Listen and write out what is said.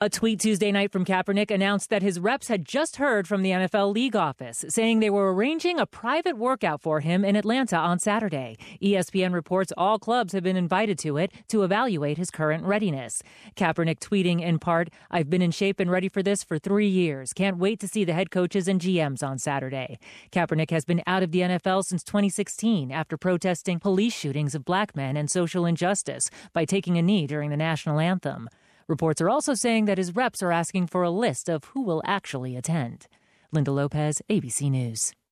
A tweet Tuesday night from Kaepernick announced that his reps had just heard from the NFL league office, saying they were arranging a private workout for him in Atlanta on Saturday. ESPN reports all clubs have been invited to it to evaluate his current readiness. Kaepernick tweeting in part, "I've been in shape and ready for this for 3 years. Can't wait to see the head coaches and GMs on Saturday." Kaepernick has been out of the NFL since 2016 after protesting police shootings of black men and social injustice by taking a knee during the national anthem. Reports are also saying that his reps are asking for a list of who will actually attend. Linda Lopez, ABC News.